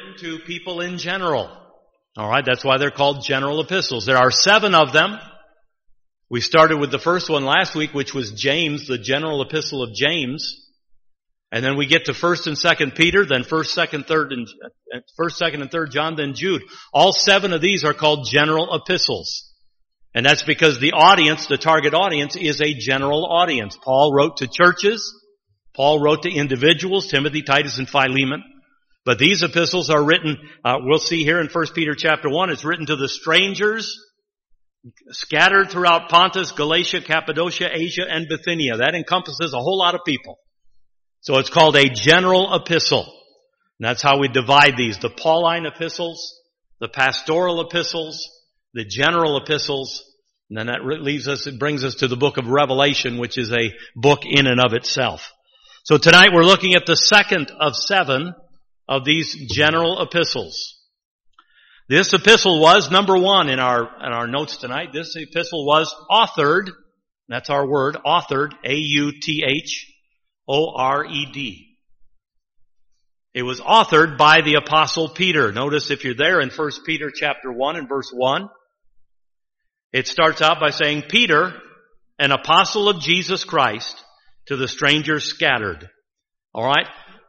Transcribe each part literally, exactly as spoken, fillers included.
written to people in general. All right, that's why they're called general epistles. There are seven of them. We started with the first one last week, which was James, the general epistle of James. And then we get to first and second Peter, then first, second, third, and first, second, and third John, then Jude. All seven of these are called general epistles. And that's because the audience, the target audience, is a general audience. Paul wrote to churches. Paul wrote to individuals, Timothy, Titus, and Philemon. But these epistles are written, uh, we'll see here in First Peter chapter one, it's written to the strangers scattered throughout Pontus, Galatia, Cappadocia, Asia, and Bithynia. That encompasses a whole lot of people. So it's called a general epistle. And that's how we divide these. The Pauline epistles, the pastoral epistles, the general epistles, and then that leaves us, it brings us to the book of Revelation, which is a book in and of itself. So tonight we're looking at the second of seven of these general epistles. This epistle was number one in our, in our notes tonight. This epistle was authored, that's our word, authored, A U T H O R E D. It was authored by the Apostle Peter. Notice if you're there in First Peter chapter one and verse one, it starts out by saying, Peter, an apostle of Jesus Christ, to the strangers scattered. All right?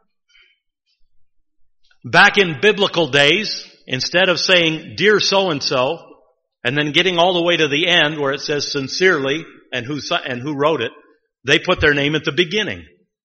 Back in biblical days, instead of saying, dear so-and-so, and then getting all the way to the end where it says sincerely and who, and who wrote it, they put their name at the beginning.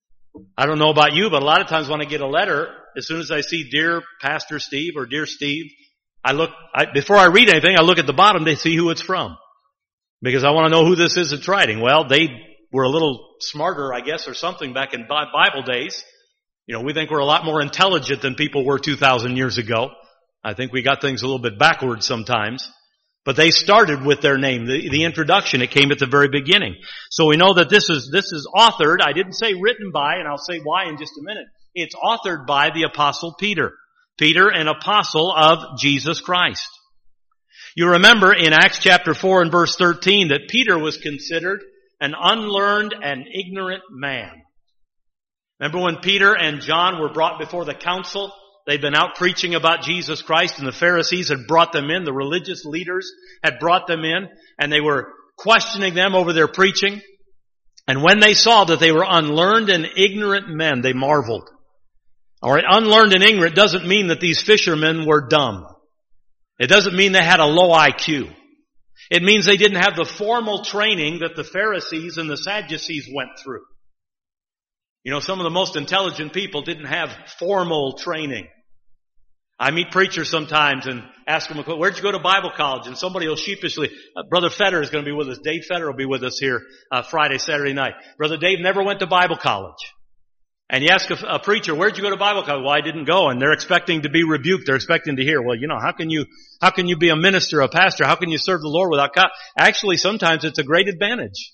I don't know about you, but a lot of times when I get a letter, as soon as I see dear Pastor Steve or dear Steve, I look, I, before I read anything, I look at the bottom to see who it's from. Because I want to know who this is that's writing. Well, they were a little smarter, I guess, or something back in Bible days. You know, we think we're a lot more intelligent than people were two thousand years ago. I think we got things a little bit backwards sometimes. But they started with their name. The, the introduction, it came at the very beginning. So we know that this is, this is authored. I didn't say written by, and I'll say why in just a minute. It's authored by the Apostle Peter. Peter, an apostle of Jesus Christ. You remember in Acts chapter four and verse thirteen that Peter was considered an unlearned and ignorant man. Remember when Peter and John were brought before the council? They'd been out preaching about Jesus Christ, and the Pharisees had brought them in. The religious leaders had brought them in, and they were questioning them over their preaching. And when they saw that they were unlearned and ignorant men, they marveled. All right, unlearned and ignorant doesn't mean that these fishermen were dumb. It doesn't mean they had a low I Q. It means they didn't have the formal training that the Pharisees and the Sadducees went through. You know, some of the most intelligent people didn't have formal training. I meet preachers sometimes and ask them, where'd you go to Bible college? And somebody will sheepishly, uh, Brother Fetter is going to be with us. Dave Fetter will be with us here uh, Friday, Saturday night. Brother Dave never went to Bible college. And you ask a, a preacher, where'd you go to Bible college? Well, I didn't go. And they're expecting to be rebuked. They're expecting to hear, well, you know, how can you, how can you be a minister, a pastor? How can you serve the Lord without college? Actually, sometimes it's a great advantage.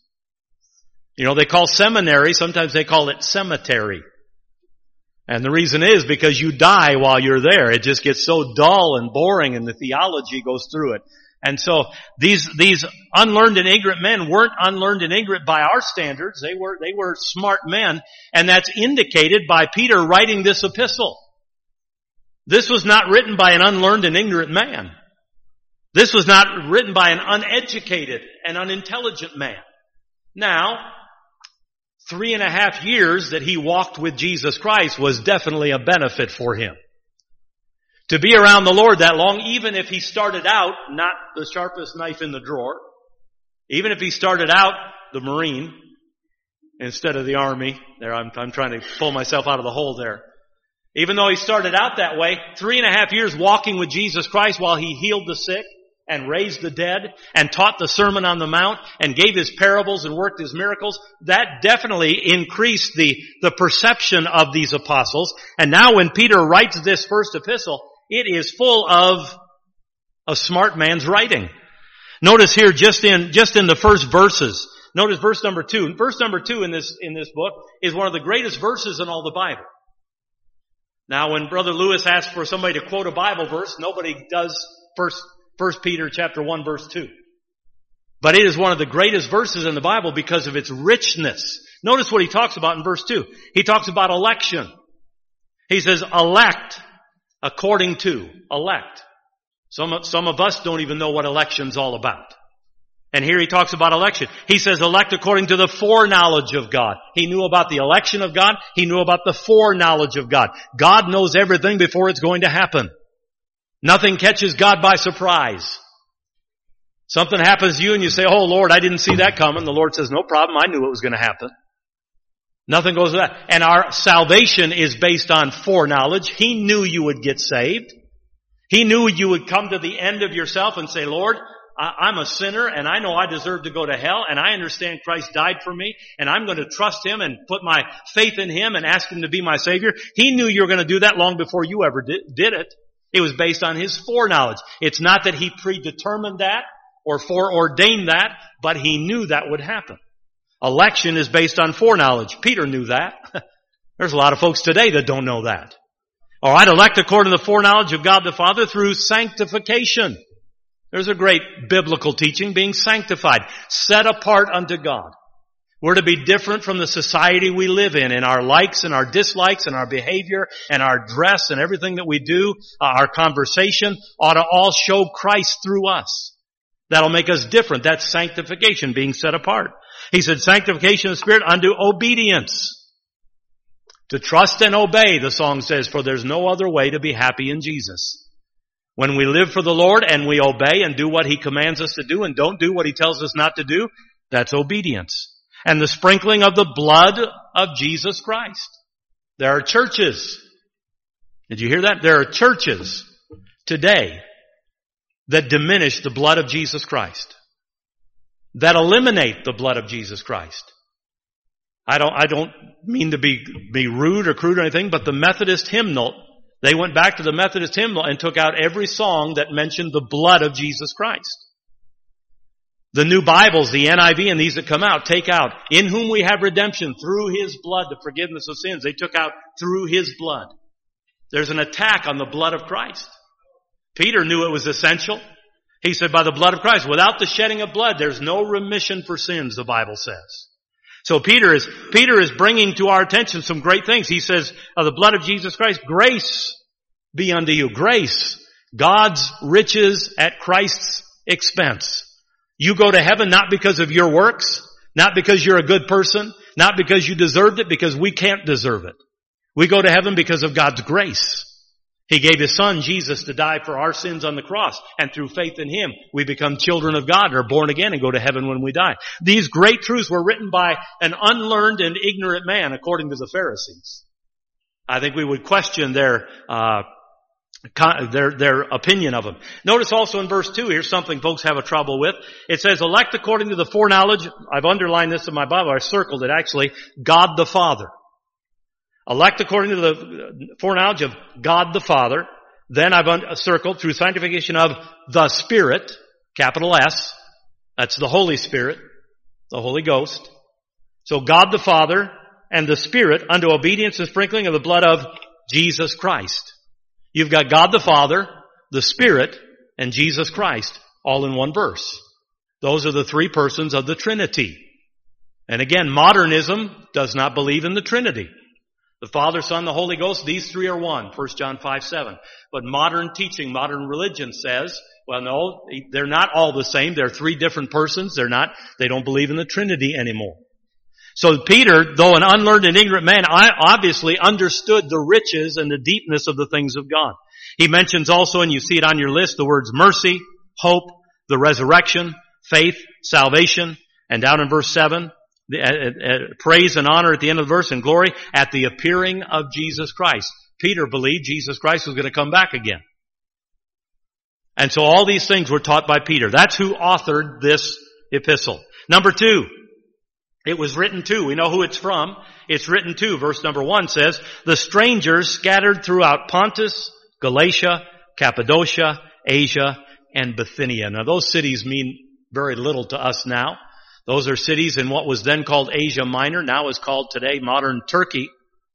You know, they call seminary, sometimes they call it cemetery. And the reason is because you die while you're there. It just gets so dull and boring, and the theology goes through it. And so these, these unlearned and ignorant men weren't unlearned and ignorant by our standards. They were, they were smart men. And that's indicated by Peter writing this epistle. This was not written by an unlearned and ignorant man. This was not written by an uneducated and unintelligent man. Now, three and a half years that he walked with Jesus Christ was definitely a benefit for him. To be around the Lord that long, even if he started out not the sharpest knife in the drawer, even if he started out the Marine instead of the Army, there I'm, I'm trying to pull myself out of the hole there. Even though he started out that way, three and a half years walking with Jesus Christ while he healed the sick and raised the dead and taught the Sermon on the Mount and gave his parables and worked his miracles, that definitely increased the, the perception of these apostles. And now when Peter writes this first epistle, it is full of a smart man's writing. Notice here just in, just in the first verses, notice verse number two. Verse number two in this, in this book is one of the greatest verses in all the Bible. Now when Brother Lewis asks for somebody to quote a Bible verse, nobody does first First Peter chapter one verse two. But it is one of the greatest verses in the Bible because of its richness. Notice what he talks about in verse two. He talks about election. He says, elect According to, elect. Some, some of us don't even know what election's all about. And here he talks about election. He says elect according to the foreknowledge of God. He knew about the election of God. He knew about the foreknowledge of God. God knows everything before it's going to happen. Nothing catches God by surprise. Something happens to you and you say, oh Lord, I didn't see that coming. The Lord says, no problem. I knew it was going to happen. Nothing goes with that. And our salvation is based on foreknowledge. He knew you would get saved. He knew you would come to the end of yourself and say, Lord, I'm a sinner and I know I deserve to go to hell and I understand Christ died for me and I'm going to trust Him and put my faith in Him and ask Him to be my Savior. He knew you were going to do that long before you ever did, did it. It was based on His foreknowledge. It's not that He predetermined that or foreordained that, but He knew that would happen. Election is based on foreknowledge. Peter knew that. There's a lot of folks today that don't know that. All right, elect according to the foreknowledge of God the Father through sanctification. There's a great biblical teaching, being sanctified, set apart unto God. We're to be different from the society we live in, in our likes and our dislikes and our behavior and our dress and everything that we do. Uh, our conversation ought to all show Christ through us. That'll make us different. That's sanctification, being set apart. He said sanctification of the Spirit unto obedience. To trust and obey, the song says, for there's no other way to be happy in Jesus. When we live for the Lord and we obey and do what He commands us to do and don't do what He tells us not to do, that's obedience. And the sprinkling of the blood of Jesus Christ. There are churches. Did you hear that? There are churches today that diminish the blood of Jesus Christ. That eliminate the blood of Jesus Christ. I don't, I don't mean to be, be rude or crude or anything, but the Methodist hymnal, they went back to the Methodist hymnal and took out every song that mentioned the blood of Jesus Christ. The new Bibles, the N I V and these that come out, take out, in whom we have redemption through His blood, the forgiveness of sins. They took out through His blood. There's an attack on the blood of Christ. Peter knew it was essential. He said, by the blood of Christ, without the shedding of blood, there's no remission for sins, the Bible says. So Peter is, Peter is bringing to our attention some great things. He says, of the blood of Jesus Christ, grace be unto you. Grace. God's riches at Christ's expense. You go to heaven not because of your works, not because you're a good person, not because you deserved it, because we can't deserve it. We go to heaven because of God's grace. He gave His Son, Jesus, to die for our sins on the cross. And through faith in Him, we become children of God and are born again and go to heaven when we die. These great truths were written by an unlearned and ignorant man, according to the Pharisees. I think we would question their, uh, their, their opinion of Him. Notice also in verse two, here's something folks have a trouble with. It says, elect according to the foreknowledge. I've underlined this in my Bible. I circled it actually. God the Father. Elect according to the foreknowledge of God the Father. Then I've circled through sanctification of the Spirit, capital S. That's the Holy Spirit, the Holy Ghost. So God the Father and the Spirit unto obedience and sprinkling of the blood of Jesus Christ. You've got God the Father, the Spirit, and Jesus Christ all in one verse. Those are the three persons of the Trinity. And again, modernism does not believe in the Trinity. The Father, Son, the Holy Ghost, these three are one, First John five seven. But modern teaching, modern religion says, well, no, they're not all the same. They're three different persons. They're not, they don't believe in the Trinity anymore. So Peter, though an unlearned and ignorant man, obviously understood the riches and the deepness of the things of God. He mentions also, and you see it on your list, the words mercy, hope, the resurrection, faith, salvation, and down in verse seven, The, uh, uh, praise and honor at the end of the verse and glory at the appearing of Jesus Christ. Peter believed Jesus Christ was going to come back again. And so all these things were taught by Peter. That's who authored this epistle. Number two, it was written to. We know who it's from. It's written to. Verse number one says, the strangers scattered throughout Pontus, Galatia, Cappadocia, Asia, and Bithynia. Now those cities mean very little to us now. Those are cities in what was then called Asia Minor, now is called today modern Turkey.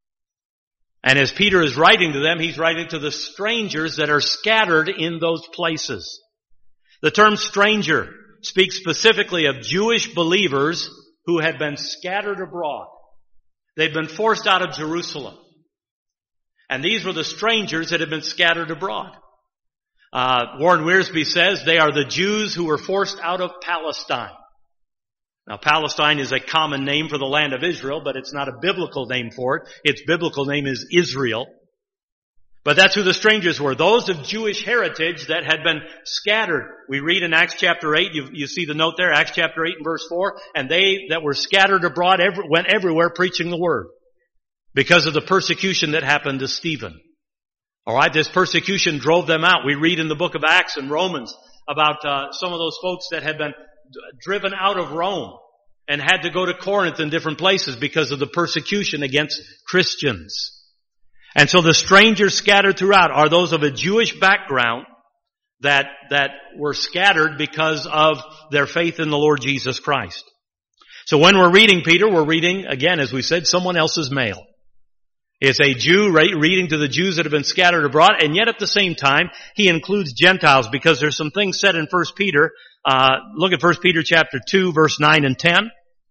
And as Peter is writing to them, he's writing to the strangers that are scattered in those places. The term stranger speaks specifically of Jewish believers who had been scattered abroad. They'd been forced out of Jerusalem. And these were the strangers that had been scattered abroad. Uh, Warren Wiersbe says they are the Jews who were forced out of Palestine. Now, Palestine is a common name for the land of Israel, but it's not a biblical name for it. Its biblical name is Israel. But that's who the strangers were. Those of Jewish heritage that had been scattered. We read in Acts chapter eight, you, you see the note there, Acts chapter eight and verse four, and they that were scattered abroad every, went everywhere preaching the word because of the persecution that happened to Stephen. Alright, this persecution drove them out. We read in the book of Acts and Romans about uh, some of those folks that had been d- driven out of Rome and had to go to Corinth and different places because of the persecution against Christians. And so the strangers scattered throughout are those of a Jewish background that, that were scattered because of their faith in the Lord Jesus Christ. So when we're reading Peter, we're reading, again, as we said, someone else's mail. It's a Jew reading to the Jews that have been scattered abroad, and yet at the same time, he includes Gentiles because there's some things said in First Peter. Uh, look at First Peter chapter two, verse nine and ten.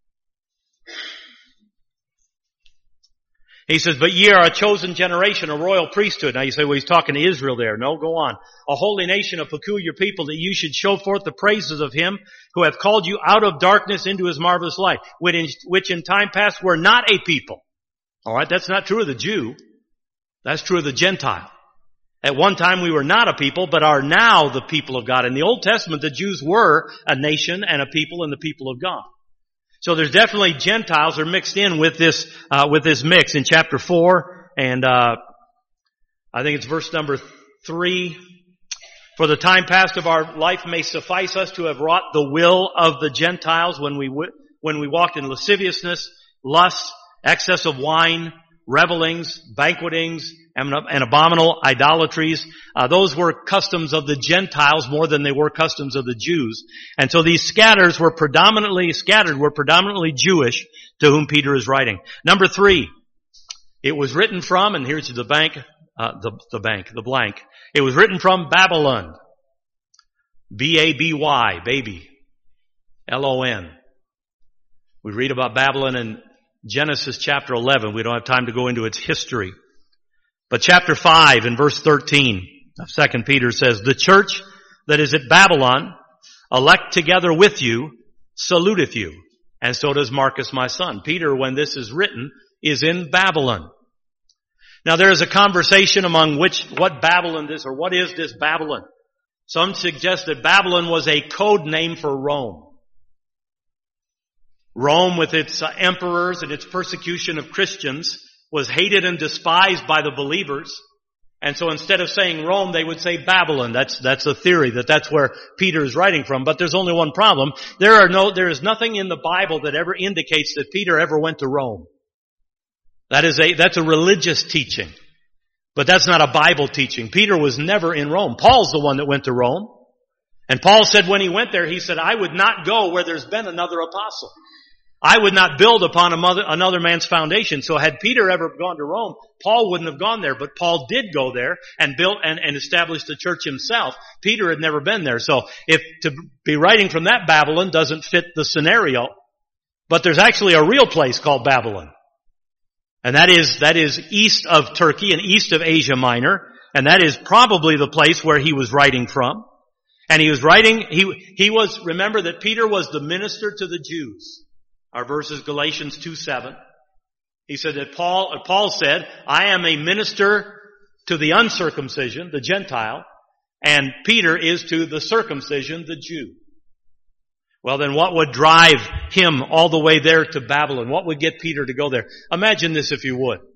He says, but ye are a chosen generation, a royal priesthood. Now you say, well, he's talking to Israel there. No, go on. A holy nation, a peculiar people, that you should show forth the praises of him who hath called you out of darkness into his marvelous light, which in, which in time past were not a people. Alright, that's not true of the Jew. That's true of the Gentile. At one time we were not a people, but are now the people of God. In the Old Testament, the Jews were a nation and a people and the people of God. So there's definitely Gentiles are mixed in with this, uh, with this mix in chapter four, and, uh, I think it's verse number three. For the time past of our life may suffice us to have wrought the will of the Gentiles when we, w- when we walked in lasciviousness, lust, excess of wine, revelings, banquetings, and, and abominable idolatries. Uh, those were customs of the Gentiles more than they were customs of the Jews. And so these scatters were predominantly, scattered were predominantly Jewish to whom Peter is writing. Number three, it was written from, and here's the bank, uh, the, the bank, the blank. It was written from Babylon. B A B Y, baby. L O N. We read about Babylon in Genesis chapter eleven. We don't have time to go into its history. But chapter five and verse thirteen of Second Peter says, the church that is at Babylon, elect together with you, saluteth you. And so does Marcus my son. Peter, when this is written, is in Babylon. Now there is a conversation among which, what Babylon is, or what is this Babylon? Some suggest that Babylon was a code name for Rome. Rome, with its uh, emperors and its persecution of Christians, was hated and despised by the believers. And so instead of saying Rome, they would say Babylon. That's, that's a theory that that's where Peter is writing from. But there's only one problem. There are no, there is nothing in the Bible that ever indicates that Peter ever went to Rome. That is a, that's a religious teaching. But that's not a Bible teaching. Peter was never in Rome. Paul's the one that went to Rome. And Paul said when he went there, he said, I would not go where there's been another apostle. I would not build upon a mother, another man's foundation. So had Peter ever gone to Rome, Paul wouldn't have gone there. But Paul did go there and built and, and established the church himself. Peter had never been there. So if to be writing from that Babylon doesn't fit the scenario, but there's actually a real place called Babylon. And that is, that is east of Turkey and east of Asia Minor. And that is probably the place where he was writing from. And he was writing, he, he was, remember that Peter was the minister to the Jews. Our verse is Galatians two seven. He said that Paul, Paul said, I am a minister to the uncircumcision, the Gentile, and Peter is to the circumcision, the Jew. Well then what would drive him all the way there to Babylon? What would get Peter to go there? Imagine this if you would.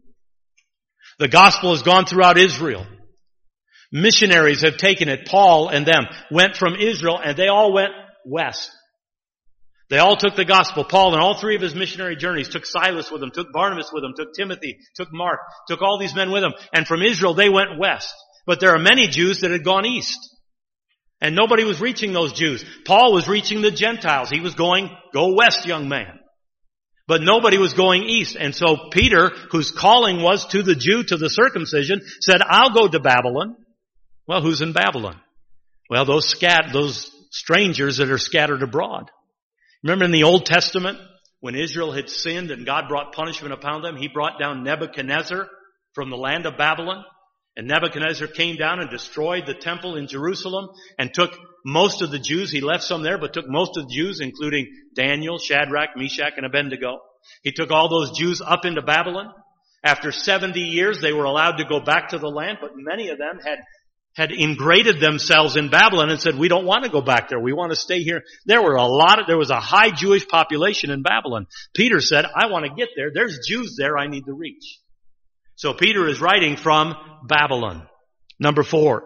The gospel has gone throughout Israel. Missionaries have taken it. Paul and them went from Israel and they all went west. They all took the gospel. Paul in all three of his missionary journeys took Silas with him, took Barnabas with him, took Timothy, took Mark, took all these men with him. And from Israel they went west. But there are many Jews that had gone east. And nobody was reaching those Jews. Paul was reaching the Gentiles. He was going, go west, young man. But nobody was going east. And so Peter, whose calling was to the Jew, to the circumcision, said, I'll go to Babylon. Well, who's in Babylon? Well, those scat, those strangers that are scattered abroad. Remember in the Old Testament, when Israel had sinned and God brought punishment upon them, He brought down Nebuchadnezzar from the land of Babylon. And Nebuchadnezzar came down and destroyed the temple in Jerusalem and took most of the Jews. He left some there, but took most of the Jews, including Daniel, Shadrach, Meshach, and Abednego. He took all those Jews up into Babylon. After seventy years, they were allowed to go back to the land, but many of them had had ingrated themselves in Babylon and said, we don't want to go back there. We want to stay here. There were a lot of, there was a high Jewish population in Babylon. Peter said, I want to get there. There's Jews there I need to reach. So Peter is writing from Babylon. Number four.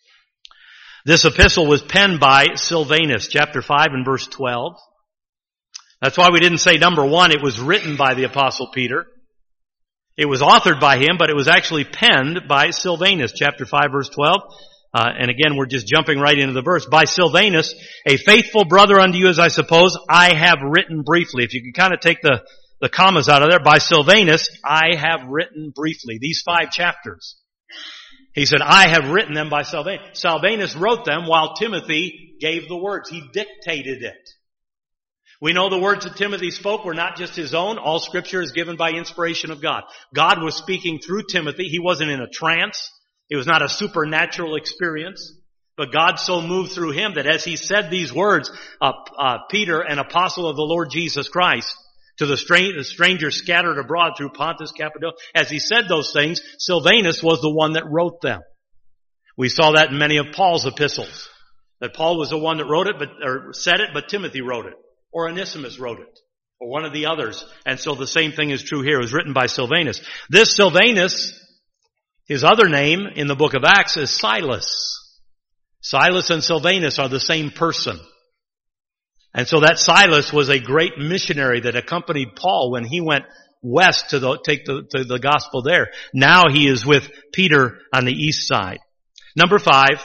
This epistle was penned by Silvanus, chapter five and verse twelve. That's why we didn't say number one. It was written by the Apostle Peter. It was authored by him, but it was actually penned by Silvanus, chapter five, verse twelve. Uh, and again, we're just jumping right into the verse. By Silvanus, a faithful brother unto you, as I suppose, I have written briefly. If you can kind of take the, the commas out of there. By Silvanus, I have written briefly. These five chapters. He said, I have written them by Silvanus. Silvanus wrote them while Timothy gave the words. He dictated it. We know the words that Timothy spoke were not just his own. All scripture is given by inspiration of God. God was speaking through Timothy. He wasn't in a trance. It was not a supernatural experience. But God so moved through him that as he said these words, uh, uh, Peter, an apostle of the Lord Jesus Christ, to the, stra- the strangers scattered abroad through Pontus, Cappadocia, as he said those things, Silvanus was the one that wrote them. We saw that in many of Paul's epistles. That Paul was the one that wrote it, but, or said it, but Timothy wrote it. Or Onesimus wrote it, or one of the others. And so the same thing is true here. It was written by Silvanus. This Silvanus, his other name in the book of Acts is Silas. Silas and Silvanus are the same person. And so that Silas was a great missionary that accompanied Paul when he went west to the, take the, to the gospel there. Now he is with Peter on the east side. Number five,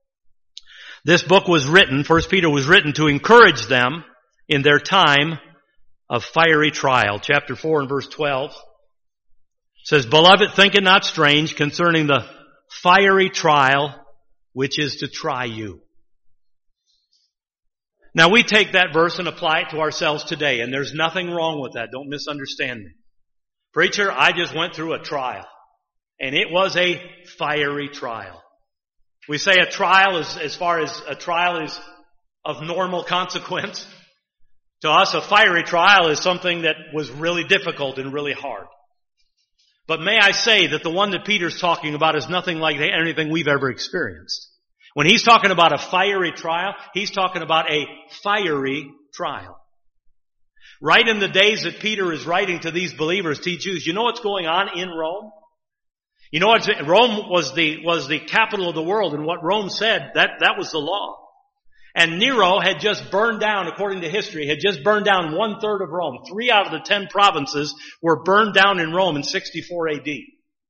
this book was written, First Peter was written to encourage them in their time of fiery trial. Chapter four and verse twelve says, Beloved, think it not strange concerning the fiery trial which is to try you. Now we take that verse and apply it to ourselves today, and there's nothing wrong with that. Don't misunderstand me. Preacher, I just went through a trial, and it was a fiery trial. We say a trial is, as far as a trial is of normal consequence. To us, a fiery trial is something that was really difficult and really hard. But may I say that the one that Peter's talking about is nothing like anything we've ever experienced. When he's talking about a fiery trial, he's talking about a fiery trial. Right in the days that Peter is writing to these believers, to Jews, you know what's going on in Rome? You know what? Rome was the, was the capital of the world, and what Rome said, that, that was the law. And Nero had just burned down, according to history, had just burned down one third of Rome. Three out of the ten provinces were burned down in Rome in sixty-four A D.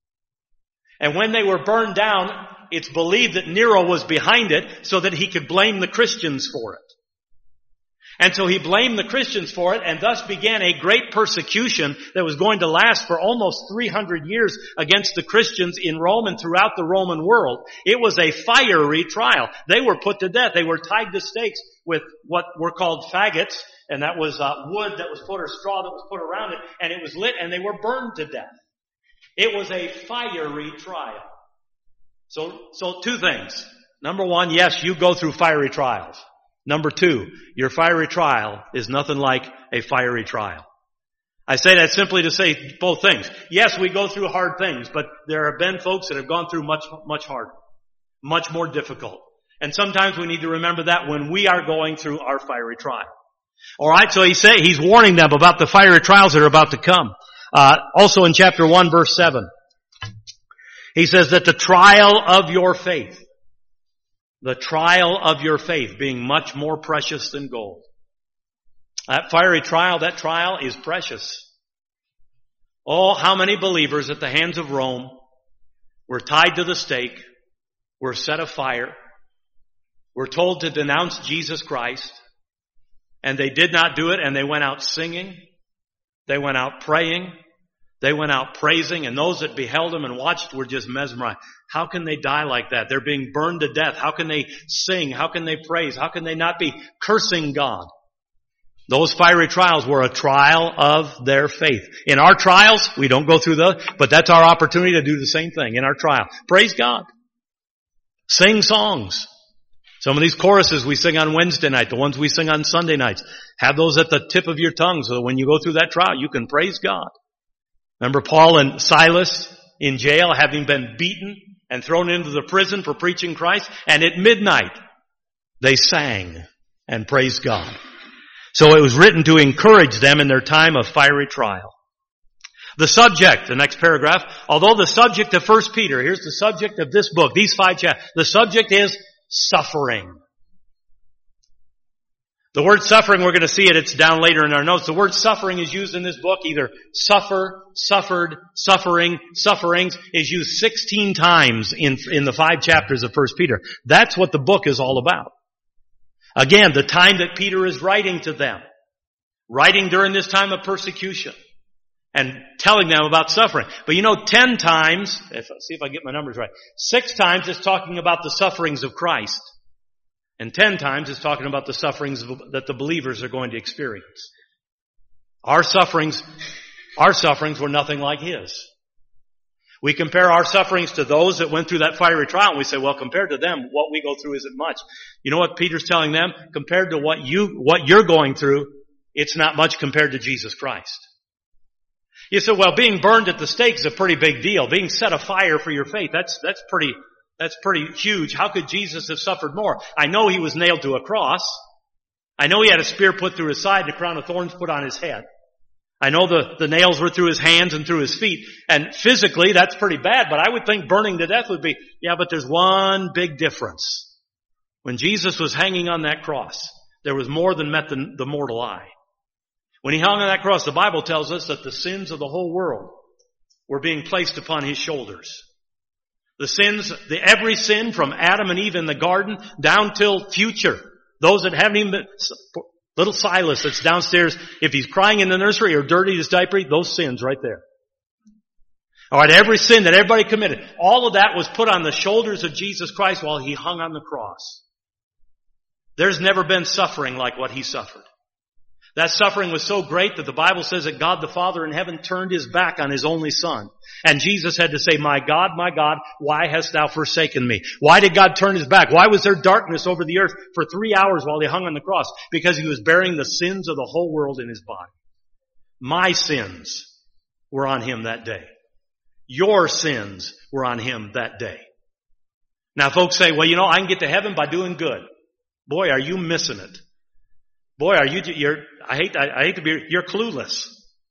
And when they were burned down, it's believed that Nero was behind it so that he could blame the Christians for it. And so he blamed the Christians for it, and thus began a great persecution that was going to last for almost three hundred years against the Christians in Rome and throughout the Roman world. It was a fiery trial. They were put to death. They were tied to stakes with what were called faggots, and that was uh, wood that was put, or straw that was put around it, and it was lit, and they were burned to death. It was a fiery trial. So, so two things. Number one, yes, you go through fiery trials. Number two, your fiery trial is nothing like a fiery trial. I say that simply to say both things. Yes, we go through hard things, but there have been folks that have gone through much, much harder, much more difficult. And sometimes we need to remember that when we are going through our fiery trial. Alright, so he say, he's warning them about the fiery trials that are about to come. Uh, also in chapter one, verse seven, he says that the trial of your faith, the trial of your faith being much more precious than gold. That fiery trial, that trial is precious. Oh, how many believers at the hands of Rome were tied to the stake, were set afire, were told to denounce Jesus Christ, and they did not do it, and they went out singing, they went out praying, they went out praising, and those that beheld them and watched were just mesmerized. How can they die like that? They're being burned to death. How can they sing? How can they praise? How can they not be cursing God? Those fiery trials were a trial of their faith. In our trials, we don't go through those, but that's our opportunity to do the same thing in our trial. Praise God. Sing songs. Some of these choruses we sing on Wednesday night, the ones we sing on Sunday nights, have those at the tip of your tongue so that when you go through that trial, you can praise God. Remember Paul and Silas in jail, having been beaten and thrown into the prison for preaching Christ, and at midnight, they sang and praised God. So it was written to encourage them in their time of fiery trial. The subject, the next paragraph, although the subject of First Peter, here's the subject of this book, these five chapters, the subject is suffering. The word suffering, we're going to see it, it's down later in our notes. The word suffering is used in this book, either suffer, suffered, suffering, sufferings, is used sixteen times in, in the five chapters of First Peter. That's what the book is all about. Again, the time that Peter is writing to them, writing during this time of persecution, and telling them about suffering. But you know, ten times, if, see if I get my numbers right, six times it's talking about the sufferings of Christ. And ten times it's talking about the sufferings that the believers are going to experience. Our sufferings, our sufferings were nothing like His. We compare our sufferings to those that went through that fiery trial, and we say, well, compared to them, what we go through isn't much. You know what Peter's telling them? Compared to what you, what you're going through, it's not much compared to Jesus Christ. You say, well, being burned at the stake is a pretty big deal. Being set afire for your faith, that's, that's pretty, that's pretty huge. How could Jesus have suffered more? I know He was nailed to a cross. I know He had a spear put through His side and a crown of thorns put on His head. I know the, the nails were through His hands and through His feet. And physically, that's pretty bad, but I would think burning to death would be, yeah, but there's one big difference. When Jesus was hanging on that cross, there was more than met the, the mortal eye. When He hung on that cross, the Bible tells us that the sins of the whole world were being placed upon His shoulders. The sins, the every sin from Adam and Eve in the garden down till future. Those that haven't even been, little Silas that's downstairs, if he's crying in the nursery or dirty his diaper, those sins right there. Alright, every sin that everybody committed, all of that was put on the shoulders of Jesus Christ while He hung on the cross. There's never been suffering like what He suffered. That suffering was so great that the Bible says that God the Father in heaven turned His back on His only Son. And Jesus had to say, my God, my God, why hast Thou forsaken me? Why did God turn His back? Why was there darkness over the earth for three hours while He hung on the cross? Because He was bearing the sins of the whole world in His body. My sins were on Him that day. Your sins were on Him that day. Now folks say, well, you know, I can get to heaven by doing good. Boy, are you missing it. Boy, are you, you're, I hate, I, I hate to be, you're clueless.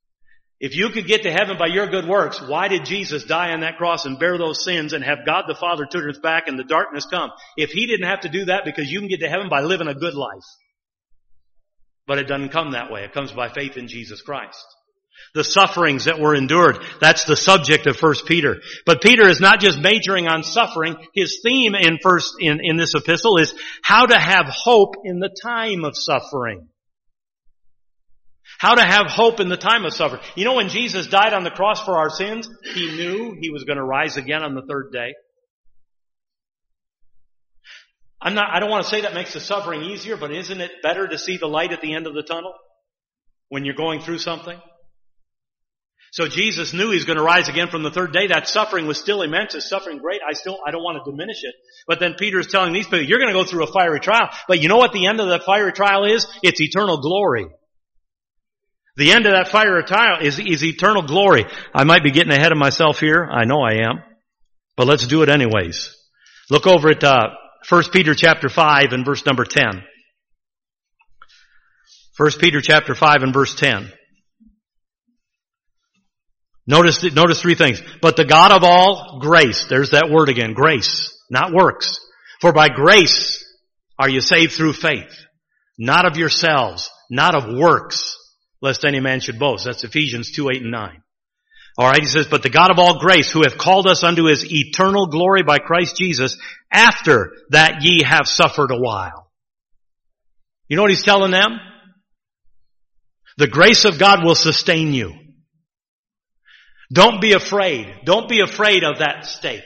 If you could get to heaven by your good works, why did Jesus die on that cross and bear those sins and have God the Father turn His back and the darkness come? If He didn't have to do that, because you can get to heaven by living a good life. But it doesn't come that way. It comes by faith in Jesus Christ. The sufferings that were endured, that's the subject of First Peter. But Peter is not just majoring on suffering. His theme in first, in, in this epistle is how to have hope in the time of suffering. How to have hope in the time of suffering. You know, when Jesus died on the cross for our sins, He knew He was going to rise again on the third day. I'm not, I don't want to say that makes the suffering easier, but isn't it better to see the light at the end of the tunnel when you're going through something? So Jesus knew He was going to rise again from the third day. That suffering was still immense. It's suffering great. I still, I don't want to diminish it. But then Peter is telling these people, you're going to go through a fiery trial. But you know what the end of that fiery trial is? It's eternal glory. The end of that fiery trial is, is eternal glory. I might be getting ahead of myself here. I know I am. But let's do it anyways. Look over at, uh, First Peter chapter five and verse number ten. First Peter chapter five and verse ten. Notice, notice three things. But the God of all grace, there's that word again, grace, not works. For by grace are you saved through faith, not of yourselves, not of works, lest any man should boast. That's Ephesians two, eight and nine. Alright, he says, but the God of all grace, who hath called us unto His eternal glory by Christ Jesus, after that ye have suffered a while. You know what He's telling them? The grace of God will sustain you. Don't be afraid. Don't be afraid of that stake.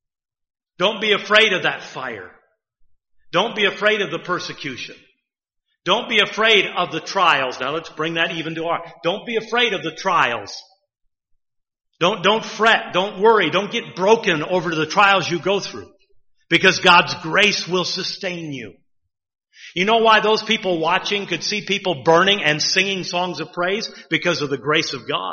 Don't be afraid of that fire. Don't be afraid of the persecution. Don't be afraid of the trials. Now let's bring that even to our, don't be afraid of the trials. Don't, don't fret, don't worry, don't get broken over the trials you go through. Because God's grace will sustain you. You know why those people watching could see people burning and singing songs of praise? Because of the grace of God.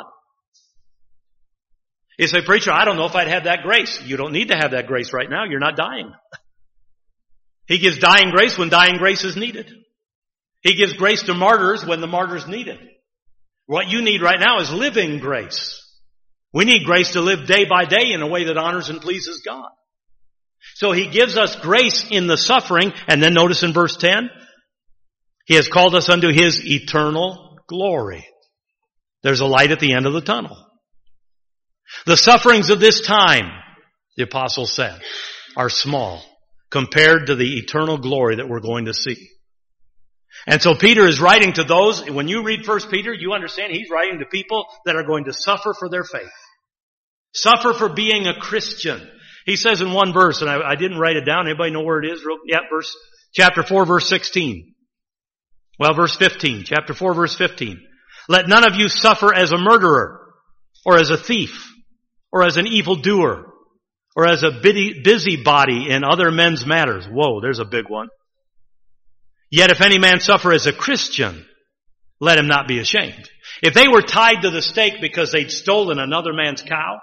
You say, preacher, I don't know if I'd have that grace. You don't need to have that grace right now. You're not dying. He gives dying grace when dying grace is needed. He gives grace to martyrs when the martyrs need it. What you need right now is living grace. We need grace to live day by day in a way that honors and pleases God. So He gives us grace in the suffering, and then notice in verse ten, He has called us unto His eternal glory. There's a light at the end of the tunnel. The sufferings of this time, the apostle said, are small compared to the eternal glory that we're going to see. And so Peter is writing to those, when you read First Peter, you understand he's writing to people that are going to suffer for their faith. Suffer for being a Christian. He says in one verse, and I, I didn't write it down. Anybody know where it is? Yeah, verse, chapter four, verse sixteen. Well, verse fifteen. Chapter four, verse fifteen. Let none of you suffer as a murderer, or as a thief, or as an evildoer, or as a busybody in other men's matters. Whoa, there's a big one. Yet if any man suffer as a Christian, let him not be ashamed. If they were tied to the stake because they'd stolen another man's cow,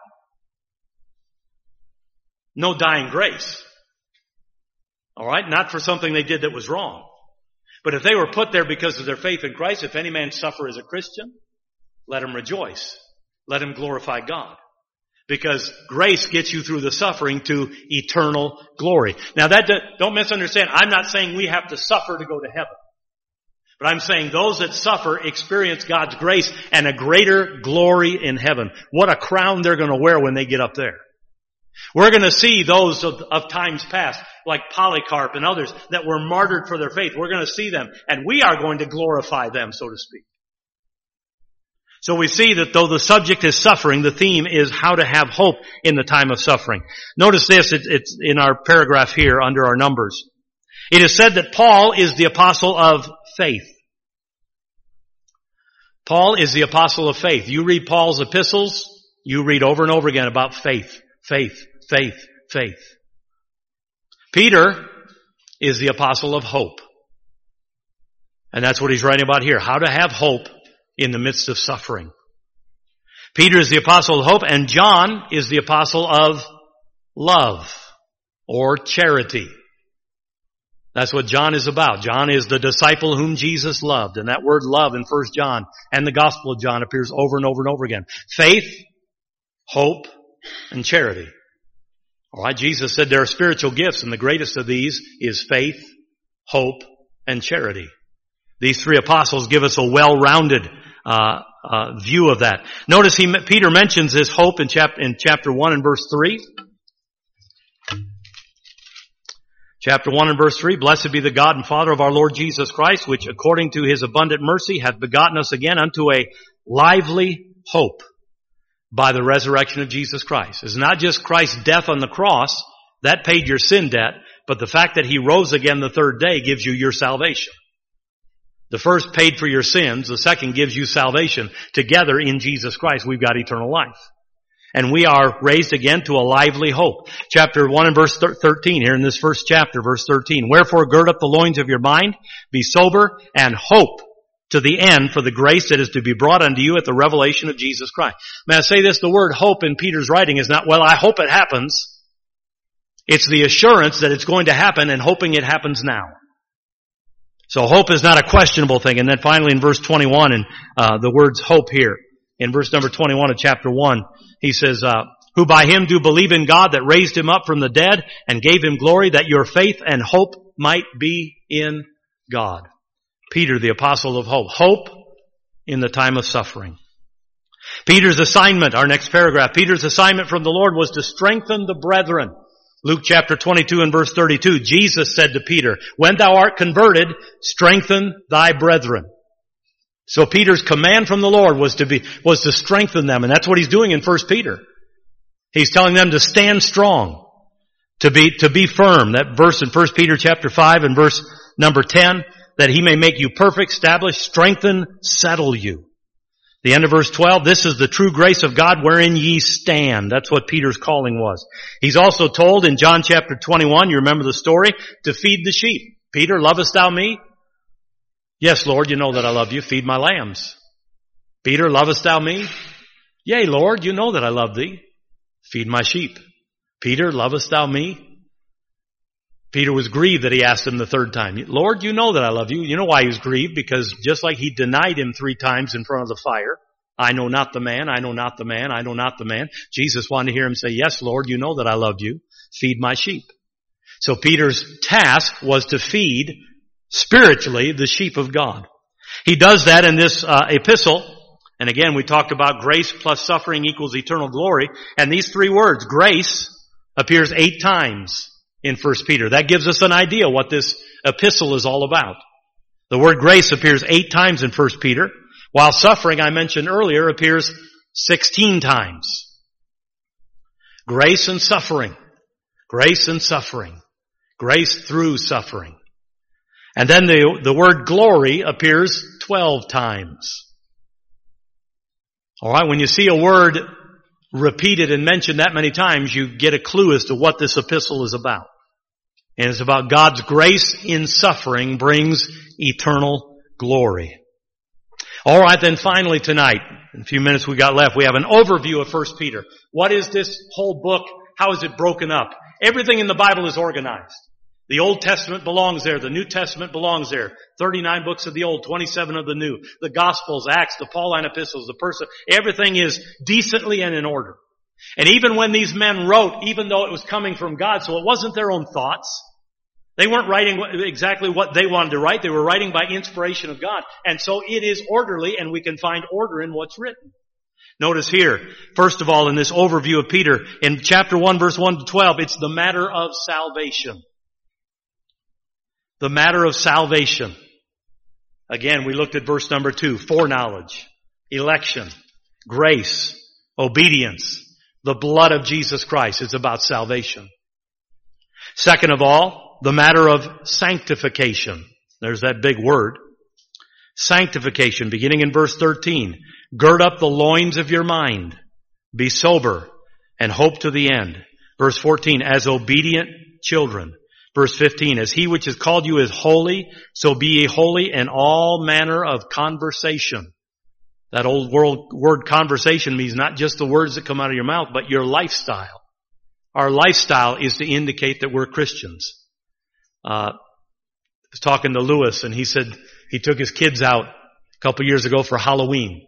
no dying grace. All right? Not for something they did that was wrong. But if they were put there because of their faith in Christ, if any man suffer as a Christian, let him rejoice. Let him glorify God. Because grace gets you through the suffering to eternal glory. Now that, don't misunderstand. I'm not saying we have to suffer to go to heaven. But I'm saying those that suffer experience God's grace and a greater glory in heaven. What a crown they're going to wear when they get up there. We're going to see those of, of times past, like Polycarp and others, that were martyred for their faith. We're going to see them, and we are going to glorify them, so to speak. So we see that though the subject is suffering, the theme is how to have hope in the time of suffering. Notice this, it, it's in our paragraph here under our numbers. It is said that Paul is the apostle of faith. Paul is the apostle of faith. You read Paul's epistles, you read over and over again about faith, faith, faith, faith. Peter is the apostle of hope. And that's what he's writing about here, how to have hope in the midst of suffering. Peter is the apostle of hope, and John is the apostle of love or charity. That's what John is about. John is the disciple whom Jesus loved, and that word love in First John and the Gospel of John appears over and over and over again. Faith, hope, and charity. All right, Jesus said there are spiritual gifts, and the greatest of these is faith, hope, and charity. These three apostles give us a well-rounded uh, uh, view of that. Notice he, Peter mentions this hope in, chap, in chapter one and verse three. Chapter one and verse three, Blessed be the God and Father of our Lord Jesus Christ, which according to His abundant mercy hath begotten us again unto a lively hope by the resurrection of Jesus Christ. It's not just Christ's death on the cross, that paid your sin debt, but the fact that He rose again the third day gives you your salvation. The first paid for your sins, the second gives you salvation. Together in Jesus Christ we've got eternal life. And we are raised again to a lively hope. Chapter one and verse thirteen, here in this first chapter, verse thirteen. Wherefore gird up the loins of your mind, be sober, and hope to the end for the grace that is to be brought unto you at the revelation of Jesus Christ. May I say this, the word hope in Peter's writing is not, well, I hope it happens. It's the assurance that it's going to happen and hoping it happens now. So hope is not a questionable thing. And then finally in verse twenty-one, and uh, the words hope here, in verse number twenty-one of chapter one, he says, uh, who by Him do believe in God that raised Him up from the dead and gave Him glory, that your faith and hope might be in God. Peter, the apostle of hope. Hope in the time of suffering. Peter's assignment, our next paragraph, Peter's assignment from the Lord was to strengthen the brethren. Luke chapter twenty-two and verse thirty-two, Jesus said to Peter, when thou art converted, strengthen thy brethren. So Peter's command from the Lord was to be, was to strengthen them. And that's what he's doing in First Peter. He's telling them to stand strong, to be, to be firm. That verse in First Peter chapter five and verse number ten, that he may make you perfect, establish, strengthen, settle you. The end of verse twelve, this is the true grace of God wherein ye stand. That's what Peter's calling was. He's also told in John chapter twenty-one, you remember the story, to feed the sheep. Peter, lovest thou me? Yes, Lord, you know that I love you. Feed my lambs. Peter, lovest thou me? Yea, Lord, you know that I love thee. Feed my sheep. Peter, lovest thou me? Peter was grieved that he asked him the third time. Lord, you know that I love you. You know why he was grieved? Because just like he denied him three times in front of the fire, I know not the man, I know not the man, I know not the man. Jesus wanted to hear him say, yes, Lord, you know that I love you. Feed my sheep. So Peter's task was to feed spiritually the sheep of God. He does that in this uh, epistle. And again, we talked about grace plus suffering equals eternal glory. And these three words, grace, appears eight times in First Peter. That gives us an idea what this epistle is all about. The word grace appears eight times in First Peter, while suffering, I mentioned earlier, appears sixteen times. Grace and suffering. Grace and suffering. Grace through suffering. And then the, the word glory appears twelve times. Alright, when you see a word repeated and mentioned that many times, you get a clue as to what this epistle is about. And it's about God's grace in suffering brings eternal glory. Alright, then finally tonight, in a few minutes we got left, we have an overview of First Peter. What is this whole book? How is it broken up? Everything in the Bible is organized. The Old Testament belongs there. The New Testament belongs there. thirty-nine books of the Old, twenty-seven of the New. The Gospels, Acts, the Pauline epistles, the person, everything is decently and in order. And even when these men wrote, even though it was coming from God, so it wasn't their own thoughts, they weren't writing exactly what they wanted to write. They were writing by inspiration of God. And so it is orderly, and we can find order in what's written. Notice here, first of all, in this overview of Peter, in chapter one, verse one to twelve, it's the matter of salvation. The matter of salvation. Again, we looked at verse number two, foreknowledge, election, grace, obedience, the blood of Jesus Christ. It's about salvation. Second of all, the matter of sanctification. There's that big word. Sanctification, beginning in verse thirteen. Gird up the loins of your mind. Be sober and hope to the end. Verse fourteen, as obedient children. Verse fifteen, as he which has called you is holy, so be ye holy in all manner of conversation. That old world word conversation means not just the words that come out of your mouth, but your lifestyle. Our lifestyle is to indicate that we're Christians. Uh, I was talking to Lewis, and he said he took his kids out a couple years ago for Halloween.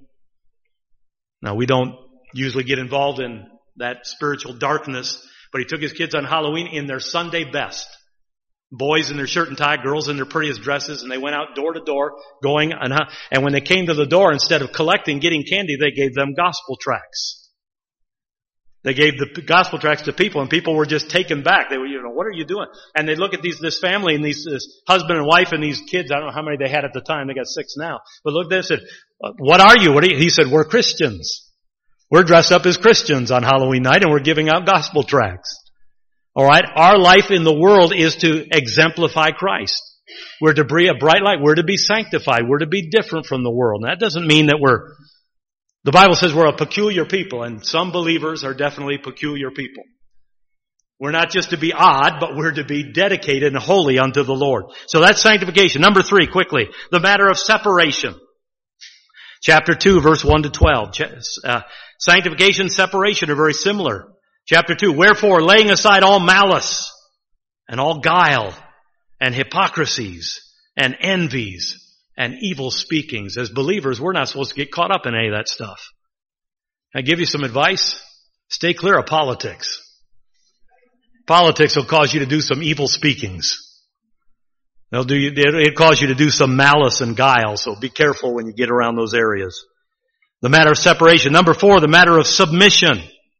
Now, we don't usually get involved in that spiritual darkness, but he took his kids on Halloween in their Sunday best. Boys in their shirt and tie, girls in their prettiest dresses, and they went out door to door going, and, and when they came to the door, instead of collecting, getting candy, they gave them gospel tracts. They gave the gospel tracts to people, and people were just taken back. They were, you know, what are you doing? And they look at these, this family and these, this husband and wife and these kids. I don't know how many they had at the time. They got six now. But look, they said, what are you? What are you? He said, we're Christians. We're dressed up as Christians on Halloween night, and we're giving out gospel tracts. Alright? Our life in the world is to exemplify Christ. We're to be a bright light. We're to be sanctified. We're to be different from the world. And that doesn't mean that we're The Bible says we're a peculiar people, and some believers are definitely peculiar people. We're not just to be odd, but we're to be dedicated and holy unto the Lord. So that's sanctification. Number three, quickly, the matter of separation. Chapter two, verse one to twelve. Uh, sanctification and separation are very similar. Chapter two, wherefore, laying aside all malice and all guile and hypocrisies and envies and evil speakings. As believers, we're not supposed to get caught up in any of that stuff. I give you some advice. Stay clear of politics. Politics will cause you to do some evil speakings. They'll do you, it'll cause you to do some malice and guile, so be careful when you get around those areas. The matter of separation. Number four, the matter of submission.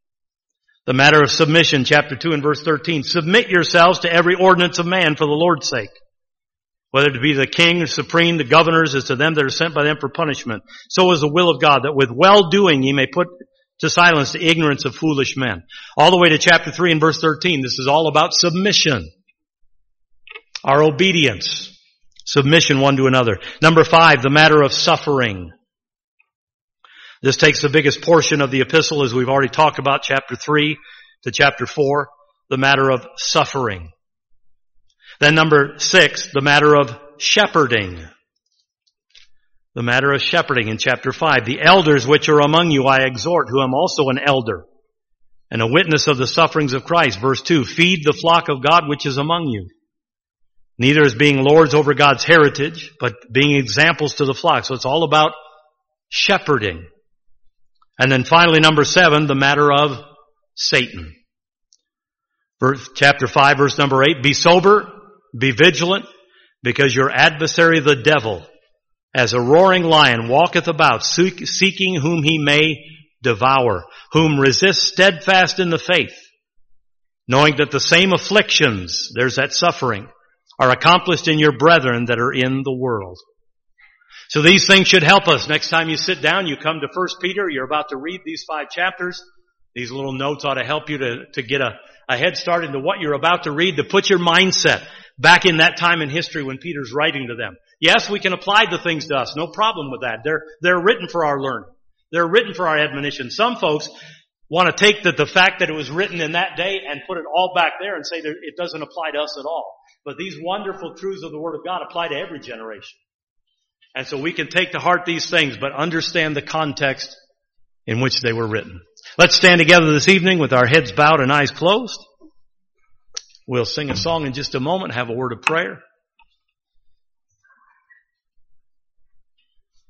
The matter of submission, chapter two and verse thirteen. Submit yourselves to every ordinance of man for the Lord's sake. Whether it be the king, the supreme, the governors, as to them that are sent by them for punishment. So is the will of God, that with well-doing ye may put to silence the ignorance of foolish men. All the way to chapter three and verse thirteen, this is all about submission. Our obedience. Submission one to another. Number five, the matter of suffering. This takes the biggest portion of the epistle, as we've already talked about, chapter three to chapter four, the matter of suffering. Then number six, the matter of shepherding. The matter of shepherding in chapter five. The elders which are among you I exhort, who am also an elder, and a witness of the sufferings of Christ. Verse two, feed the flock of God which is among you. Neither as being lords over God's heritage, but being examples to the flock. So it's all about shepherding. And then finally, number seven, the matter of Satan. Verse, chapter five, verse number eight, be sober, be vigilant, because your adversary the devil, as a roaring lion, walketh about, seeking whom he may devour, whom resist steadfast in the faith, knowing that the same afflictions, there's that suffering, are accomplished in your brethren that are in the world. So these things should help us. Next time you sit down, you come to First Peter, you're about to read these five chapters. These little notes ought to help you to, to get a, a head start into what you're about to read, to put your mindset back in that time in history when Peter's writing to them. Yes, we can apply the things to us. No problem with that. They're, they're written for our learning. They're written for our admonition. Some folks want to take the, the fact that it was written in that day and put it all back there and say that it doesn't apply to us at all. But these wonderful truths of the Word of God apply to every generation. And so we can take to heart these things, but understand the context in which they were written. Let's stand together this evening with our heads bowed and eyes closed. We'll sing a song in just a moment, have a word of prayer.